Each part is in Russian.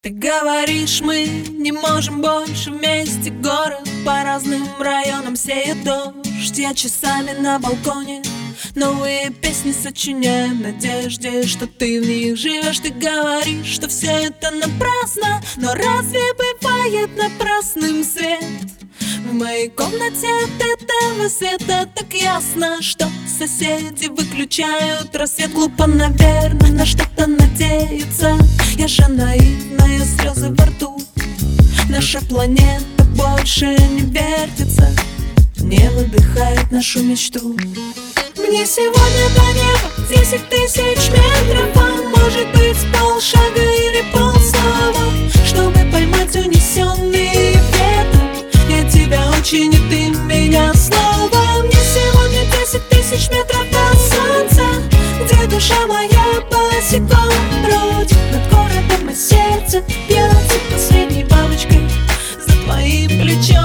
Ты говоришь, мы не можем больше вместе. Город по разным районам сеет дождь. Я часами на балконе новые песни сочиняю в надежде, что ты в них живешь. Ты говоришь, что все это напрасно, но разве бывает напрасным свет? В моей комнате от этого света так ясно, что соседи выключают рассвет. Глупо, наверное, на что-то надеяться. Я же наивная, слезы во рту. Наша планета больше не вертится, не выдыхает нашу мечту. Мне сегодня до неба 10 тысяч метров, а может быть полшага или полслова, чтобы поймать унесенный ветром. Я тебя очень, и ты меня снова. Мне сегодня 10 тысяч метров до солнца, где душа моя босиком бродит над городом, и сердце бьется последней бабочкой за твоим плечом.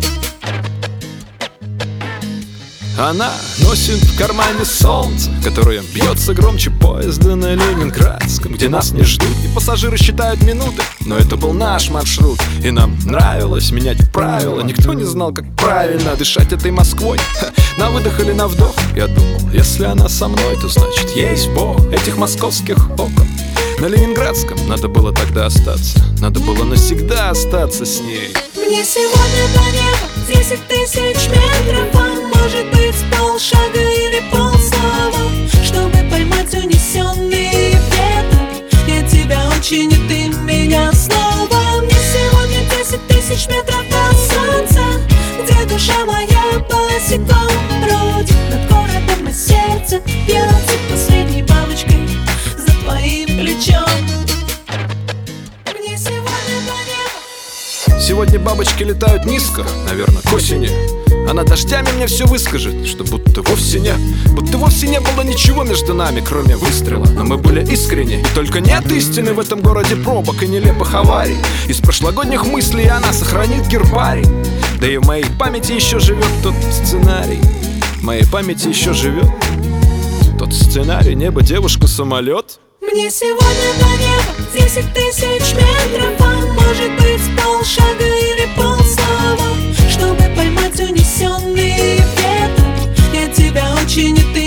Она носит в кармане солнце, которое бьется громче поезда на Ленинградском, где нас не ждут, и пассажиры считают минуты. Но это был наш маршрут, и нам нравилось менять правила. Никто не знал, как правильно дышать этой Москвой. На выдох или на вдох. Я думал, если она со мной, то значит есть Бог этих московских окон. На Ленинградском надо было тогда остаться, надо было навсегда остаться с ней. Мне сегодня до неба 10 тысяч метров, а может быть полшага или полслова, чтобы поймать унесенный ветром. Я тебя очень, и ты меня снова. Мне сегодня 10 тысяч метров до солнца, где душа моя босиком бродит над городом, и сердце бьется последней бабочкой за твоим плечом. Мне сегодня до неба. Сегодня бабочки летают низко, наверное, к осени. Она дождями мне все выскажет, что будто вовсе не было ничего между нами, кроме выстрела. Но мы были искренни, и только нет истины в этом городе пробок и нелепых аварий. Из прошлогодних мыслей она сохранит гербарий. Да и в моей памяти еще живет тот сценарий. В моей памяти еще живет тот сценарий: небо, девушка, самолет. Мне сегодня до неба 10 тысяч метров, а может быть полшага или полслова, чтобы поймать унесенный ветром. Я тебя очень, и ты